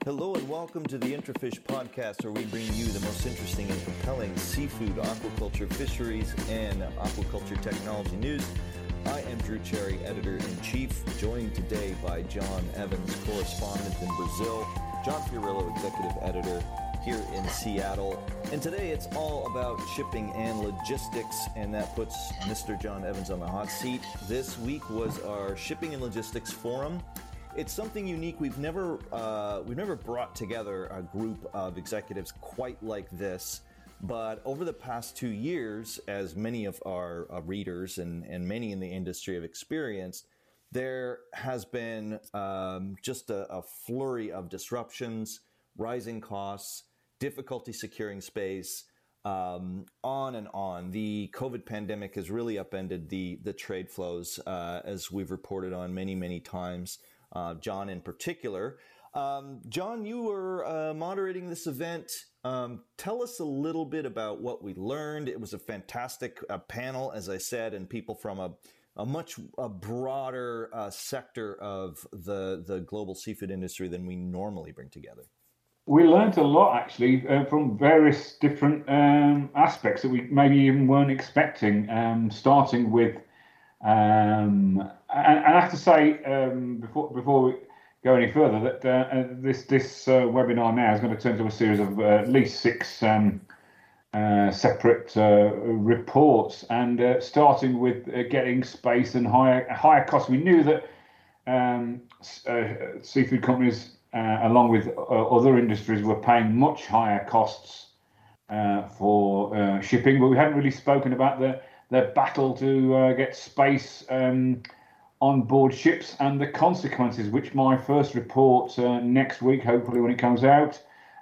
Hello and welcome to the IntraFish podcast, where we bring you the most interesting and compelling seafood, aquaculture, fisheries, and aquaculture technology news. I am Drew Cherry, Editor-in-Chief, joined today by John Evans, correspondent in Brazil, John Fiorillo, Executive Editor here in Seattle. And today it's all about shipping and logistics, and that puts Mr. John Evans on the hot seat. This week was our Shipping and Logistics Forum. It's something unique. We've never brought together a group of executives quite like this. But over the past 2 years, as many of our readers and many in the industry have experienced, there has been just a flurry of disruptions, rising costs, difficulty securing space, on and on. The COVID pandemic has really upended the trade flows, as we've reported on many times. John in particular. John, you were moderating this event. Tell us a little bit about what we learned. It was a fantastic panel, as I said, and people from a much broader sector of the global seafood industry than we normally bring together. We learned a lot, actually, from various different aspects that we maybe even weren't expecting, starting with and I have to say, before we go any further, that this webinar now is going to turn into a series of at least 6 separate reports, and starting with getting space and higher costs. We knew that seafood companies, along with other industries, were paying much higher costs for shipping, but we hadn't really spoken about the battle to get space on board ships and the consequences, which my first report next week, hopefully when it comes out,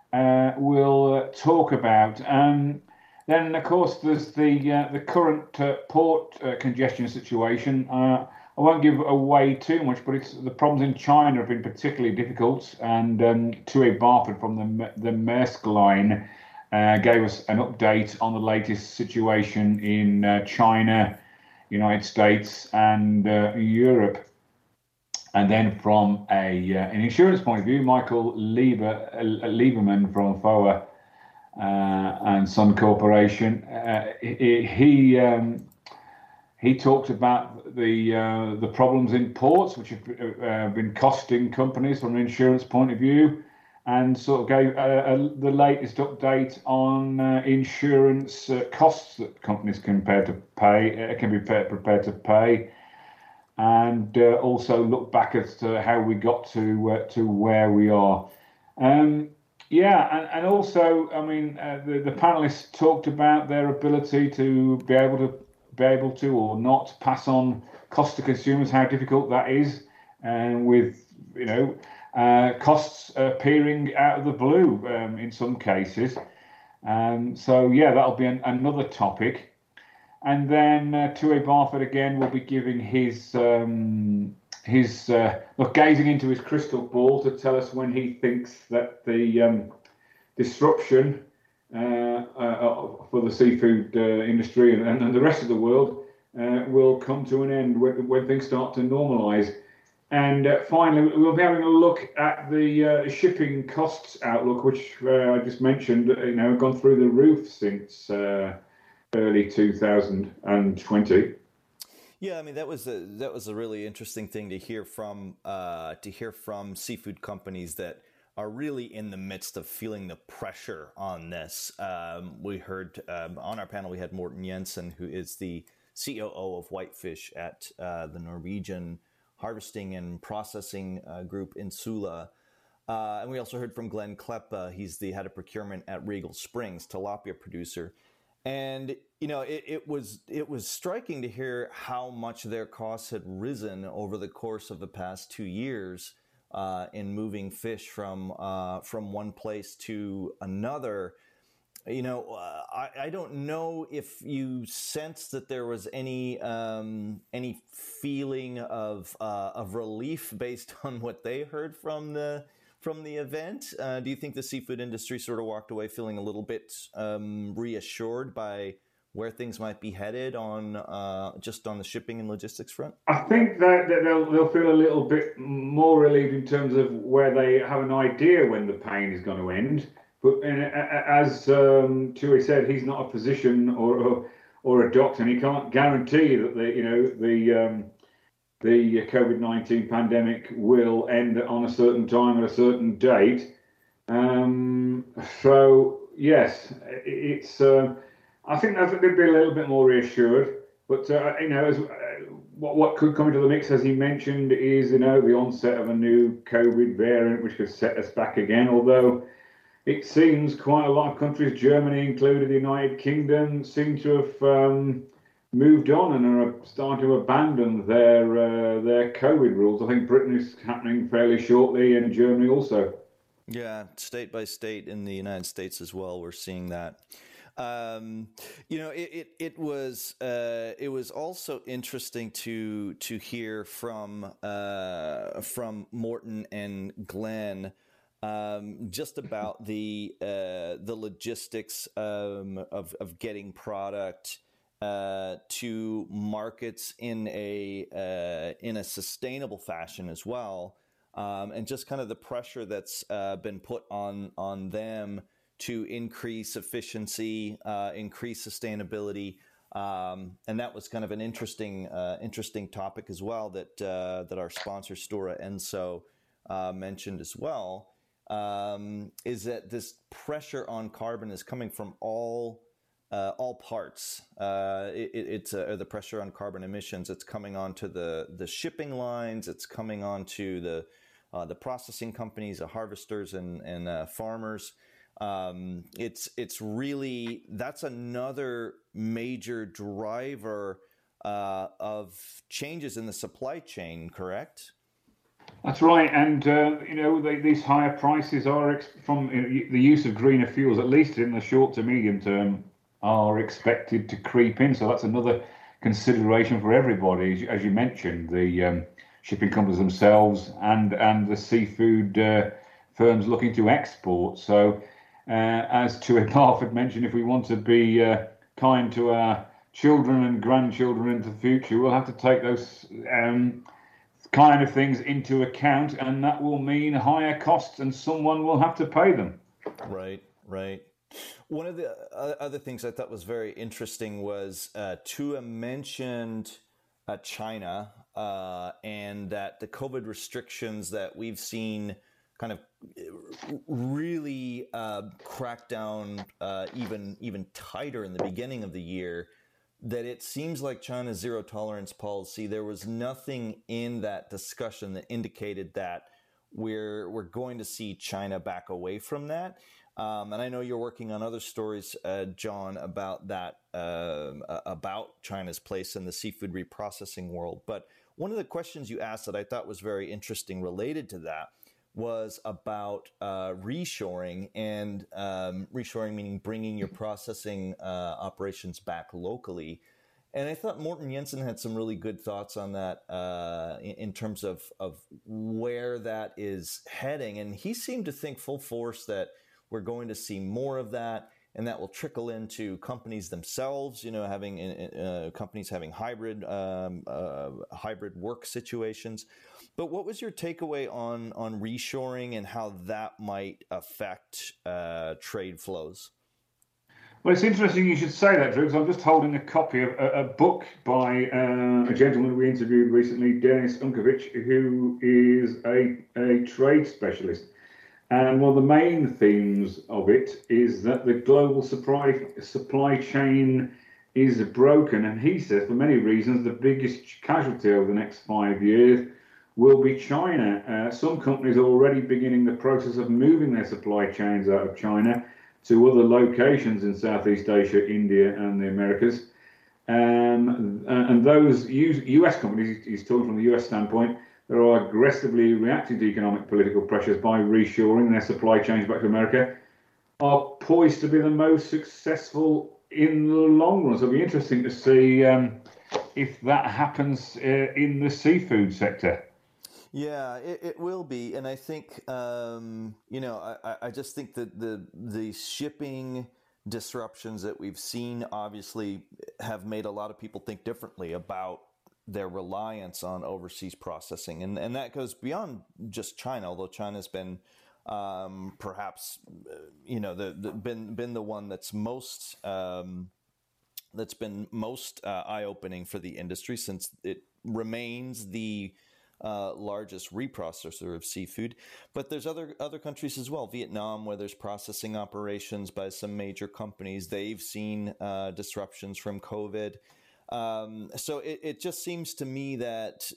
will talk about. Then, of course, there's the current port congestion situation. I won't give away too much, but the problems in China have been particularly difficult, and Tue Barford from the Maersk Line gave us an update on the latest situation in China, United States, and Europe. And then from an insurance point of view, Michael Lieberman from FOA and Sun Corporation, he talked about the problems in ports, which have been costing companies from an insurance point of view, and sort of gave the latest update on insurance costs that companies can be prepared to pay, and also look back as to how we got to where we are. And also, I mean, the panelists talked about their ability to be able to or not pass on cost to consumers, how difficult that is, and with costs appearing out of the blue in some cases. So that'll be another topic. And then Tue Barford again will be giving his gazing into his crystal ball to tell us when he thinks that the disruption for the seafood industry and the rest of the world will come to an end when things start to normalise. And finally, we'll be having a look at the shipping costs outlook, which I just mentioned, have gone through the roof since early 2020. Yeah, I mean that was a really interesting thing to hear from seafood companies that are really in the midst of feeling the pressure on this. We heard on our panel, we had Morten Jensen, who is the COO of Whitefish at the Norwegian Harvesting and Processing Group in Sula. And we also heard from Glenn Kleppa. He's the head of procurement at Regal Springs, tilapia producer. And, it was striking to hear how much their costs had risen over the course of the past 2 years in moving fish from one place to another. I don't know if you sense that there was any feeling of relief based on what they heard from the event. Do you think the seafood industry sort of walked away feeling a little bit reassured by where things might be headed on just on the shipping and logistics front? I think that they'll feel a little bit more relieved in terms of where they have an idea when the pain is going to end. But as Tui said, he's not a physician or a doctor, and he can't guarantee that the COVID-19 pandemic will end on a certain time at a certain date. So yes, it's. I think they'd be a little bit more reassured. But what could come into the mix, as he mentioned, is the onset of a new COVID variant, which could set us back again. Although it seems quite a lot of countries, Germany included, the United Kingdom, seem to have moved on and are starting to abandon their COVID rules. I think Britain is happening fairly shortly, and Germany also. Yeah, state by state in the United States as well, we're seeing that. It was also interesting to hear from Morton and Glenn just about the logistics of getting product to markets in a sustainable fashion as well, and just kind of the pressure that's been put on them to increase efficiency, increase sustainability, and that was kind of an interesting topic as well that our sponsor Stora Enso mentioned as well. Is that this pressure on carbon is coming from all parts. It's the pressure on carbon emissions. It's coming onto the shipping lines. It's coming onto the processing companies, the harvesters and farmers. It's really, that's another major driver of changes in the supply chain, correct? That's right, and these higher prices are from the use of greener fuels, at least in the short to medium term, are expected to creep in. So that's another consideration for everybody, as you mentioned, the shipping companies themselves and the seafood firms looking to export. So, as Tui Barford mentioned, if we want to be kind to our children and grandchildren into the future, we'll have to take those kind of things into account, and that will mean higher costs, and someone will have to pay them. Right. One of the other things I thought was very interesting was Tua mentioned China and that the COVID restrictions that we've seen kind of really crack down even tighter in the beginning of the year, that it seems like China's zero tolerance policy, there was nothing in that discussion that indicated that we're going to see China back away from that. And I know you're working on other stories, John, about that, about China's place in the seafood reprocessing world. But one of the questions you asked that I thought was very interesting related to that was about reshoring, and reshoring meaning bringing your processing operations back locally. And I thought Morten Jensen had some really good thoughts on that in terms of where that is heading. And he seemed to think full force that we're going to see more of that, and that will trickle into companies themselves, having companies having hybrid work situations. But what was your takeaway on reshoring and how that might affect trade flows? Well, it's interesting you should say that, Drew, because I'm just holding a copy of a book by a gentleman we interviewed recently, Denis Unkovic, who is a trade specialist. And one of the main themes of it is that the global supply chain is broken. And he says, for many reasons, the biggest casualty over the next 5 years will be China. Some companies are already beginning the process of moving their supply chains out of China to other locations in Southeast Asia, India, and the Americas. And those US companies, he's talking from the US standpoint, that are aggressively reacting to economic political pressures by reshoring their supply chains back to America, are poised to be the most successful in the long run. So it'll be interesting to see if that happens in the seafood sector. Yeah, it will be, and I think I just think that the shipping disruptions that we've seen obviously have made a lot of people think differently about their reliance on overseas processing. And that goes beyond just China, although China's been perhaps, been the one that's most eye-opening for the industry, since it remains the largest reprocessor of seafood. But there's other countries as well. Vietnam, where there's processing operations by some major companies, they've seen disruptions from COVID. So it just seems to me that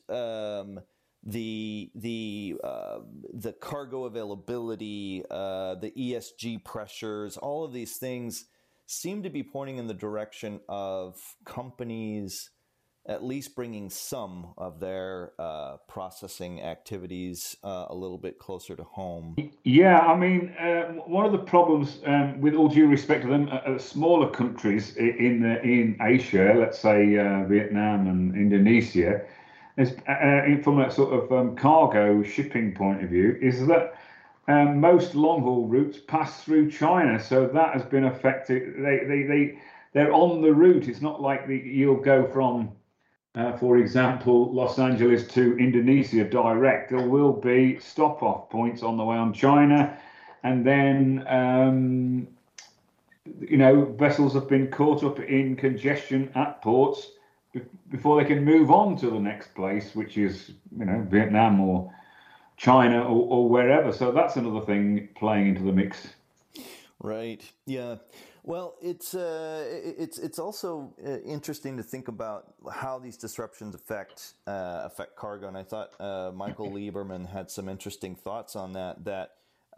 the cargo availability, the ESG pressures, all of these things seem to be pointing in the direction of companies at least bringing some of their processing activities a little bit closer to home. Yeah, I mean, one of the problems, with all due respect to them, smaller countries in Asia, let's say Vietnam and Indonesia, is, from a sort of cargo shipping point of view, is that most long haul routes pass through China, so that has been affected. They're on the route. It's not like you'll go from, for example, Los Angeles to Indonesia direct. There will be stop-off points on the way on China, and then vessels have been caught up in congestion at ports before they can move on to the next place, which is Vietnam or China or wherever. So that's another thing playing into the mix. Right. Yeah. Well, it's also interesting to think about how these disruptions affect cargo, and I thought Michael Lieberman had some interesting thoughts on that. That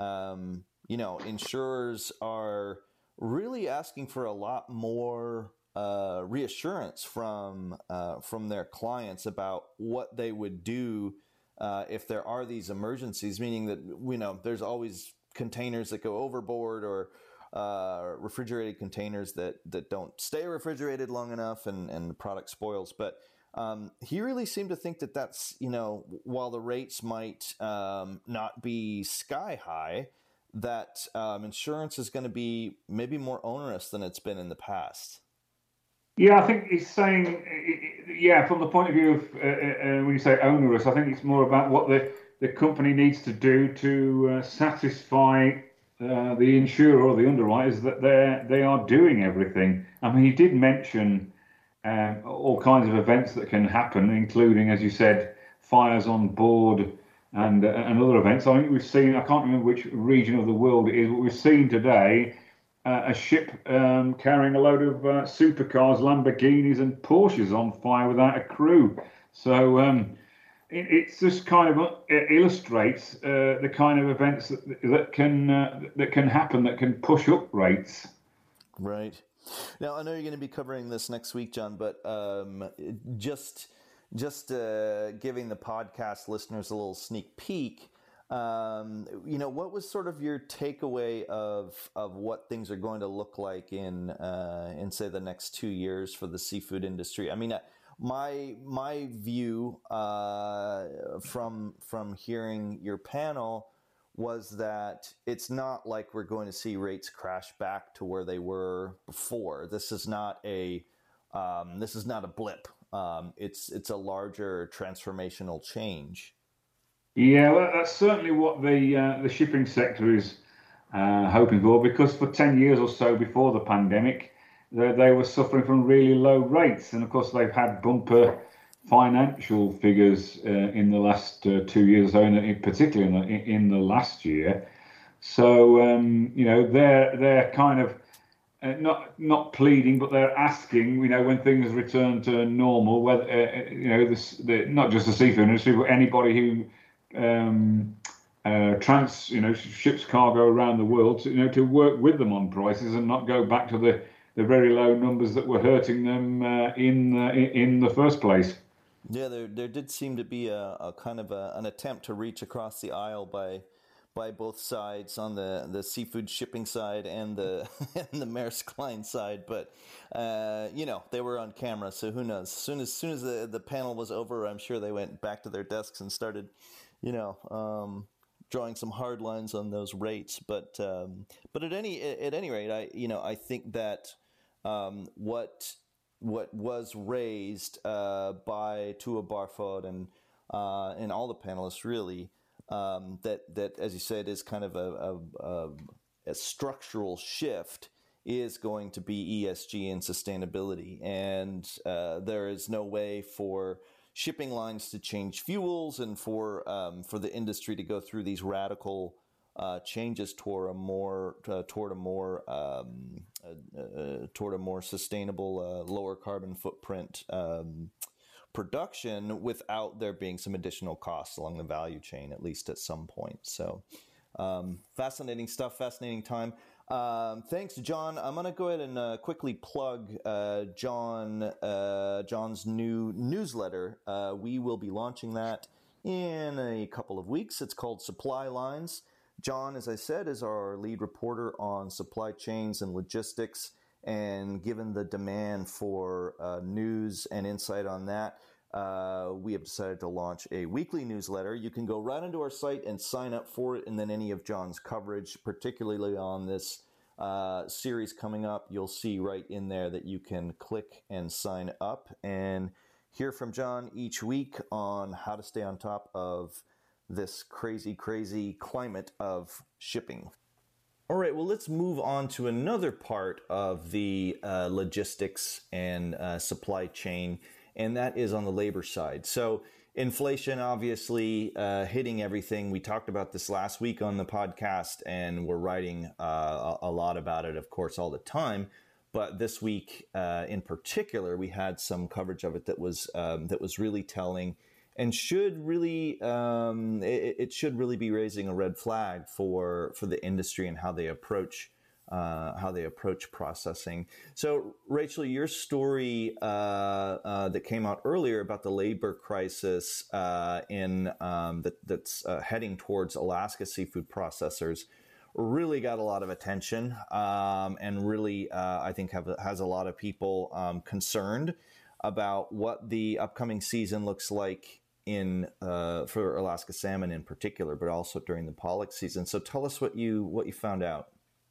insurers are really asking for a lot more reassurance from their clients about what they would do if there are these emergencies. Meaning that there's always containers that go overboard, or refrigerated containers that don't stay refrigerated long enough, and the product spoils. But he really seemed to think that's, while the rates might not be sky high, that insurance is going to be maybe more onerous than it's been in the past. Yeah, I think he's saying, from the point of view of when you say onerous, I think it's more about what the company needs to do to satisfy the insurer or the underwriters that they are doing everything. I mean, he did mention all kinds of events that can happen, including, as you said, fires on board and other events. I think we've seen, I can't remember which region of the world it is, but we've seen today a ship carrying a load of supercars, Lamborghinis and Porsches on fire without a crew. So it's just kind of illustrates the kind of events that can happen, that can push up rates. Right. Now, I know you're going to be covering this next week, John, but just giving the podcast listeners a little sneak peek. What was sort of your takeaway of what things are going to look like in say the next 2 years for the seafood industry? I mean, my view from hearing your panel was that it's not like we're going to see rates crash back to where they were before. This is not a blip. It's a larger transformational change. Yeah, well, that's certainly what the shipping sector is hoping for, because for 10 years or so before the pandemic, they were suffering from really low rates. And of course, they've had bumper financial figures in the last 2 years, or so, particularly in the last year. So, they're kind of not pleading, but they're asking, when things return to normal, whether, not just the seafood industry, but anybody who ships cargo around the world to work with them on prices and not go back to the very low numbers that were hurting them in the first place. Yeah, there did seem to be a kind of an attempt to reach across the aisle by both sides, on the seafood shipping side and the and the Maersk Line side, but they were on camera, so who knows? As soon as the panel was over, I'm sure they went back to their desks and started drawing some hard lines on those rates. But at any rate, I think that what was raised by Tua Barfod and all the panelists really, that as you said is kind of a structural shift, is going to be ESG and sustainability, and there is no way for shipping lines to change fuels and for the industry to go through these radical changes toward a more sustainable, lower carbon footprint production without there being some additional costs along the value chain, at least at some point. So fascinating stuff, fascinating time. Thanks, John. I'm going to go ahead and quickly plug John's new newsletter. We will be launching that in a couple of weeks. It's called Supply Lines. John, as I said, is our lead reporter on supply chains and logistics. And given the demand for news and insight on that, we have decided to launch a weekly newsletter. You can go right into our site and sign up for it, and then any of John's coverage, particularly on this series coming up, you'll see right in there that you can click and sign up and hear from John each week on how to stay on top of this crazy climate of shipping. All right, well, let's move on to another part of the logistics and supply chain, and that is on the labor side. So inflation, obviously, hitting everything. We talked about this last week on the podcast, and we're writing a lot about it, of course, all the time. But this week, in particular, we had some coverage of it that was really telling, and should really it should really be raising a red flag for the industry and how they approach processing. So, Rachel, your story that came out earlier about the labor crisis that's heading towards Alaska seafood processors really got a lot of attention, and really I think has a lot of people concerned about what the upcoming season looks like for Alaska salmon in particular, but also during the pollock season. So tell us what you found out.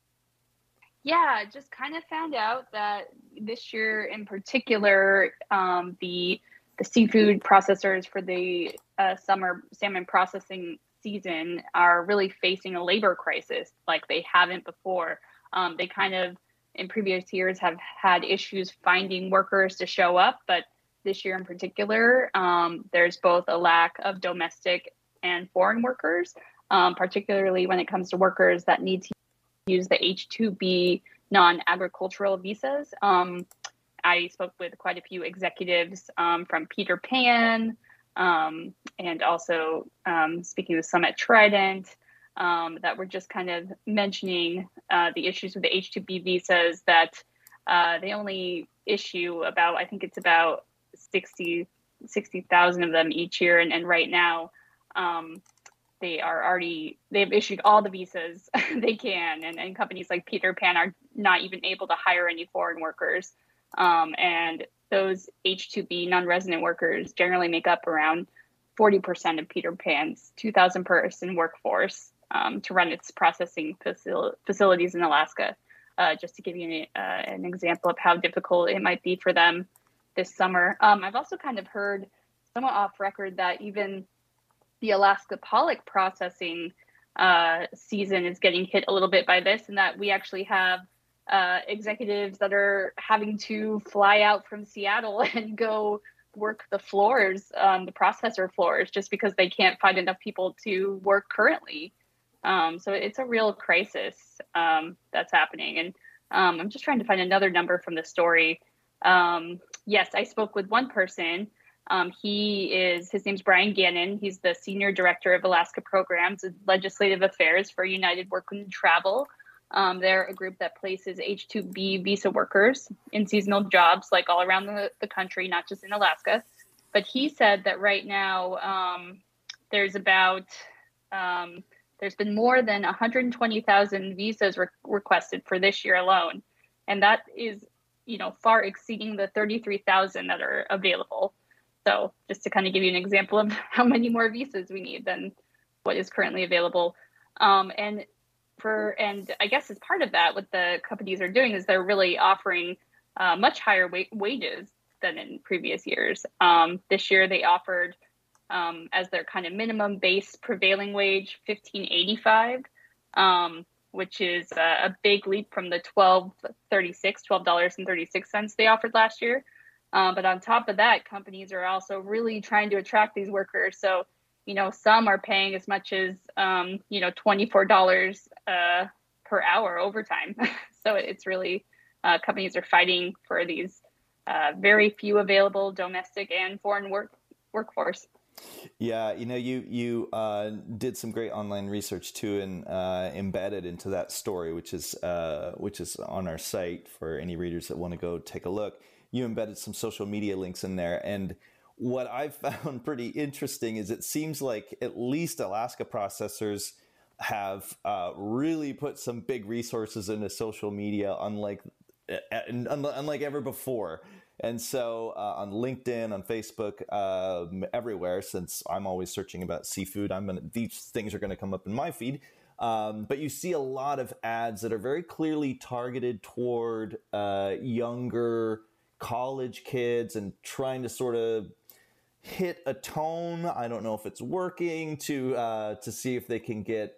Yeah, just kind of found out that this year in particular, the seafood processors for the summer salmon processing season are really facing a labor crisis like they haven't before. They kind of in previous years have had issues finding workers to show up, but this year in particular, there's both a lack of domestic and foreign workers, particularly when it comes to workers that need to use the H-2B non-agricultural visas. I spoke with quite a few executives from Peter Pan, and also speaking with some at Trident, that were just kind of mentioning the issues with the H-2B visas, that they only issue about, I think it's about 60,000 of them each year. And right now, they've issued all the visas they can. And companies like Peter Pan are not even able to hire any foreign workers. And those H-2B non-resident workers generally make up around 40% of Peter Pan's 2,000 person workforce to run its processing facilities in Alaska. Just to give you an example of how difficult it might be for them this summer. I've also kind of heard somewhat off record that even the Alaska pollock processing season is getting hit a little bit by this, and that we actually have executives that are having to fly out from Seattle and go work the floors, the processor floors, just because they can't find enough people to work currently. So it's a real crisis that's happening. And I'm just trying to find another number from the story. Yes, I spoke with one person. His name's Brian Gannon. He's the Senior Director of Alaska Programs and Legislative Affairs for United Work and Travel. They're a group that places H-2B visa workers in seasonal jobs like all around the country, not just in Alaska. But he said that right now there's been more than 120,000 visas requested for this year alone. And that is, far exceeding the 33,000 that are available. So just to kind of give you an example of how many more visas we need than what is currently available. And I guess as part of that, what the companies are doing is they're really offering much higher wages than in previous years. This year they offered as their kind of minimum base prevailing wage $15.85, which is a big leap from the $12.36 they offered last year. But on top of that, companies are also really trying to attract these workers. So, some are paying as much as, $24 per hour overtime. So it's really, companies are fighting for these very few available domestic and foreign workforce. Yeah, you did some great online research too, and embedded into that story, which is on our site for any readers that want to go take a look. You embedded some social media links in there, and what I've found pretty interesting is it seems like at least Alaska processors have really put some big resources into social media, unlike ever before. And so on LinkedIn, on Facebook, everywhere, since I'm always searching about seafood, these things are going to come up in my feed. But you see a lot of ads that are very clearly targeted toward younger college kids and trying to sort of hit a tone. I don't know if it's working to see if they can get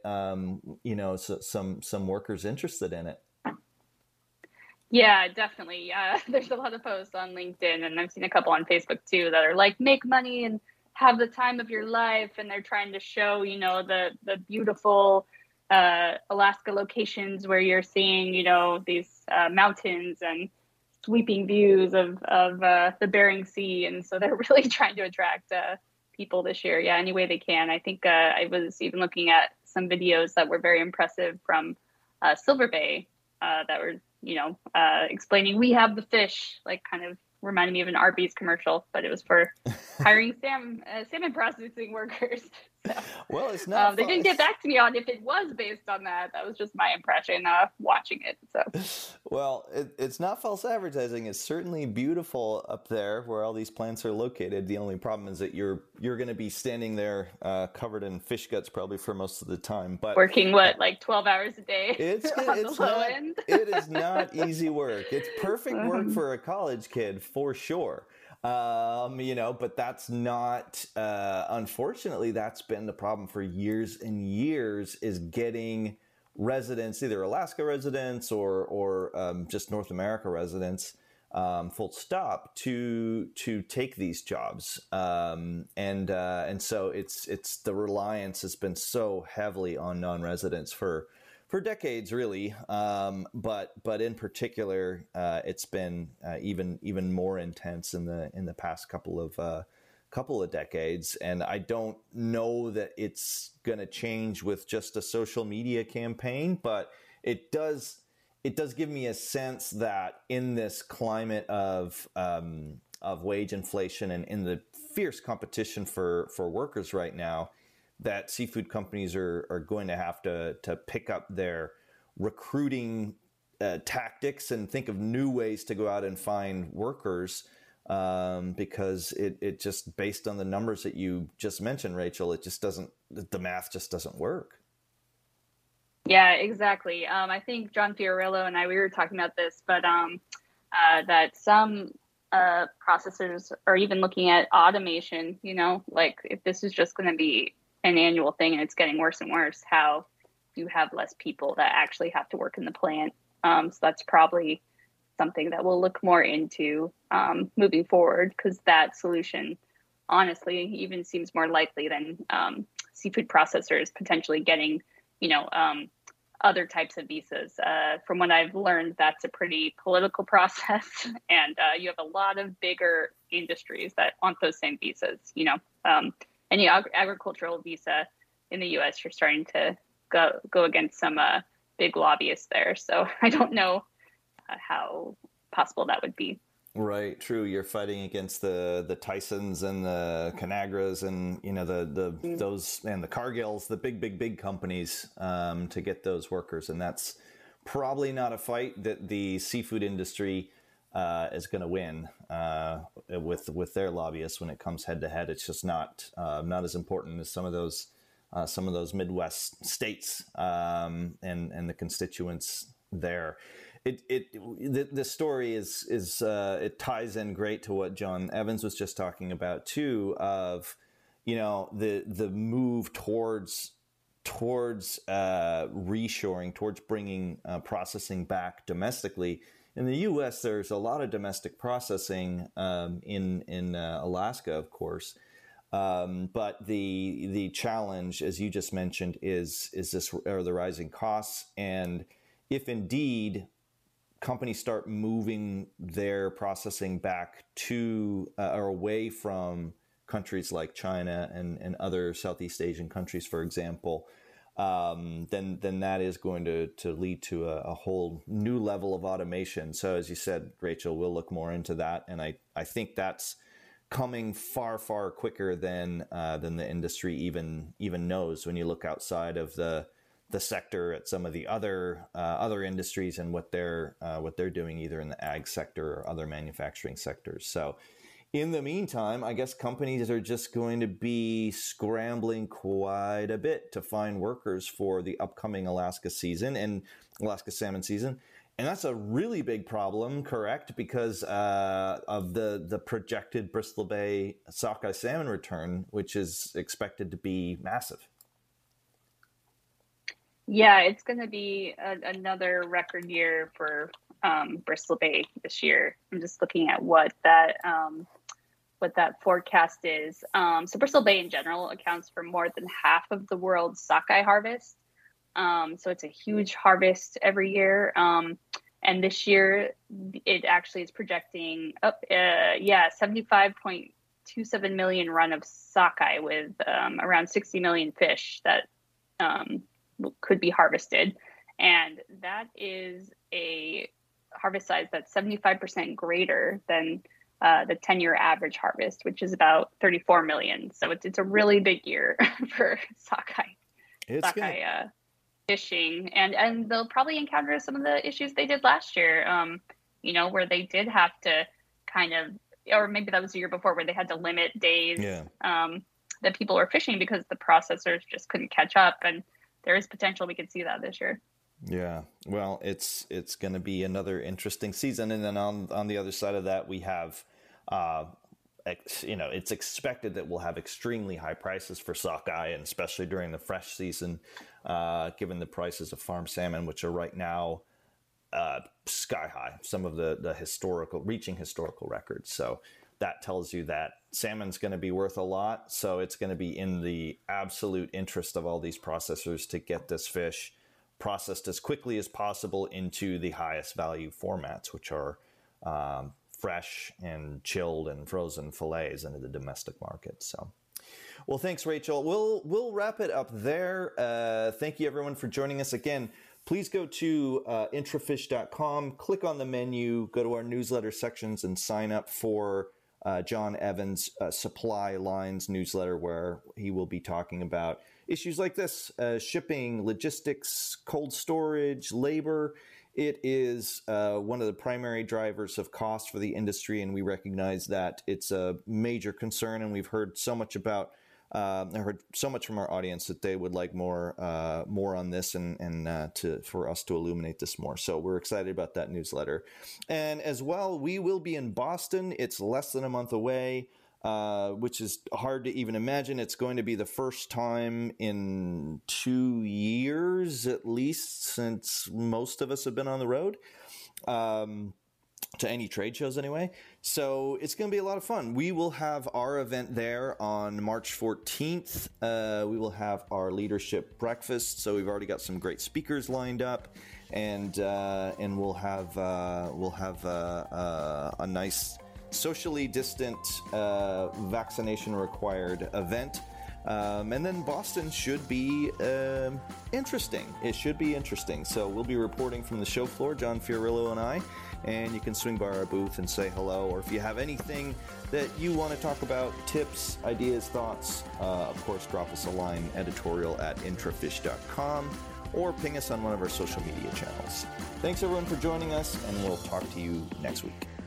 some workers interested in it. Yeah, definitely. There's a lot of posts on LinkedIn, and I've seen a couple on Facebook too that are like, make money and have the time of your life. And they're trying to show, the beautiful Alaska locations where you're seeing, these mountains and sweeping views of the Bering Sea. And so they're really trying to attract people this year. Yeah, any way they can. I think I was even looking at some videos that were very impressive from Silver Bay that were, explaining we have the fish, like kind of reminded me of an Arby's commercial, but it was for hiring salmon processing workers. So, well, it's not. They didn't get back to me on if it was based on that. That was just my impression watching it. So, well, it's not false advertising. It's certainly beautiful up there where all these plants are located. The only problem is that you're going to be standing there covered in fish guts probably for most of the time. But working like 12 hours a day. It's end. It is not easy work. It's perfect work for a college kid for sure. But that's not, unfortunately, that's been the problem for years and years, is getting residents, either Alaska residents or just North America residents, full stop, to take these jobs. And so it's the reliance has been so heavily on non-residents for decades, really. But in particular, it's been even more intense in the past couple of decades. And I don't know that it's going to change with just a social media campaign, but it does give me a sense that in this climate of wage inflation and in the fierce competition for workers right now, that seafood companies are going to have to pick up their recruiting tactics and think of new ways to go out and find workers, because it just, based on the numbers that you just mentioned, Rachel, the math just doesn't work. Yeah, exactly. I think John Fiorillo and we were talking about this, but that some processors are even looking at automation, like if this is just going to be an annual thing and it's getting worse and worse, how you have less people that actually have to work in the plant. So that's probably something that we'll look more into moving forward, because that solution honestly even seems more likely than seafood processors potentially getting, other types of visas. From what I've learned, that's a pretty political process, and you have a lot of bigger industries that want those same visas, any agricultural visa in the U.S., you're starting to go against some big lobbyists there. So I don't know how possible that would be. Right, true. You're fighting against the Tysons and the Conagras and those and the Cargills, the big companies, to get those workers, and that's probably not a fight that the seafood industry is going to win with their lobbyists when it comes head to head. It's just not as important as some of those some of those Midwest states and the constituents there. The story is it ties in great to what John Evans was just talking about too, of the move towards reshoring, towards bringing processing back domestically. In the U.S., there's a lot of domestic processing in Alaska, of course. But the challenge, as you just mentioned, is the rising costs. And if indeed companies start moving their processing back to or away from countries like China and other Southeast Asian countries, for example, then that is going to lead to a whole new level of automation. So as you said, Rachel, we'll look more into that. And I think that's coming far, far quicker than the industry even knows. When you look outside of the sector at some of the other industries and what they're doing either in the ag sector or other manufacturing sectors. So in the meantime, I guess companies are just going to be scrambling quite a bit to find workers for the upcoming Alaska salmon season. And that's a really big problem, correct? Because of the projected Bristol Bay sockeye salmon return, which is expected to be massive. Yeah, it's going to be another record year for Bristol Bay this year. I'm just looking at what that forecast is. So Bristol Bay in general accounts for more than half of the world's sockeye harvest. So it's a huge harvest every year. And this year it actually is projecting 75.27 million run of sockeye with around 60 million fish that could be harvested. And that is a harvest size that's 75% greater than the 10-year average harvest, which is about 34 million. So it's a really big year for sockeye fishing. And they'll probably encounter some of the issues they did last year, where they did have to or maybe that was the year before, where they had to limit days that people were fishing because the processors just couldn't catch up. And there is potential we could see that this year. Yeah, well, it's going to be another interesting season. And then on the other side of that, we have, it's expected that we'll have extremely high prices for sockeye, and especially during the fresh season, given the prices of farm salmon, which are right now sky high, some of the reaching historical records. So that tells you that salmon's going to be worth a lot. So it's going to be in the absolute interest of all these processors to get this fish processed as quickly as possible into the highest value formats, which are fresh and chilled and frozen fillets into the domestic market. So, well, thanks, Rachel. We'll wrap it up there. Thank you, everyone, for joining us again. Please go to intrafish.com, click on the menu, go to our newsletter sections, and sign up for John Evans' Supply Lines newsletter, where he will be talking about issues like this, shipping, logistics, cold storage, labor. It is one of the primary drivers of cost for the industry, and we recognize that it's a major concern, and we've heard so much from our audience that they would like more on this and for us to illuminate this more. So we're excited about that newsletter. And as well, we will be in Boston. It's less than a month away, which is hard to even imagine. It's going to be the first time in 2 years, at least, since most of us have been on the road. To any trade shows anyway. So it's going to be a lot of fun. We will have our event there on March 14th. We will have our leadership breakfast. So we've already got some great speakers lined up, and we'll have a nice socially distant vaccination required event. And then Boston should be interesting. It should be interesting. So we'll be reporting from the show floor, John Fiorillo and I, and you can swing by our booth and say hello. Or if you have anything that you want to talk about, tips, ideas, thoughts, of course, drop us a line, editorial@intrafish.com, or ping us on one of our social media channels. Thanks, everyone, for joining us, and we'll talk to you next week.